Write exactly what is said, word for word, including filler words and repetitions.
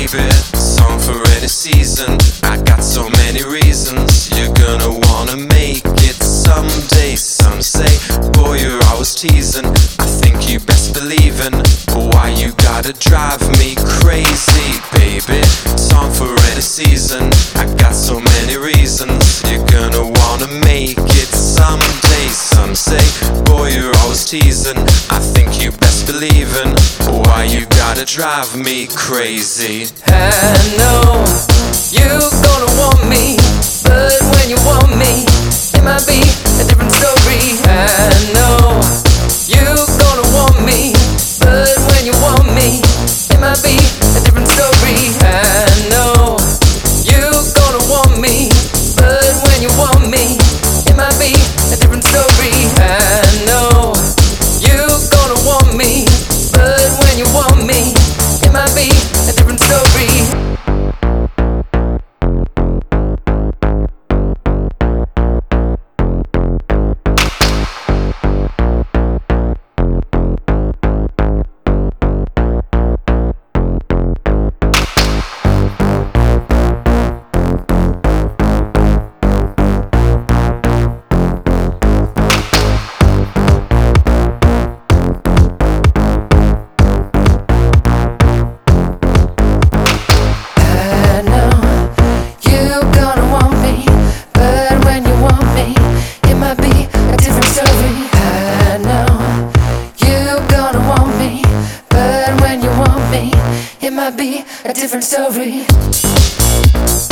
baby, song for any season. I got so many reasons. You're gonna wanna make it someday. Some say, boy, you're always teasing. I think you best believe in. Why you gotta drive me crazy, baby, song for any season. I got so many reasons. You're gonna wanna make it someday. Some say, boy, you're always teasing. I think you best believe in. Why you gotta drive me crazy? I know you're gonna want me, but when you want me, it might be a different story. I know you're gonna want me, but when you want me, it might be a different story. I know you're gonna want me, but when you want me, it might be a different story. I know you're gonna want me, but when you want me, it might be a different story. It might be a different story.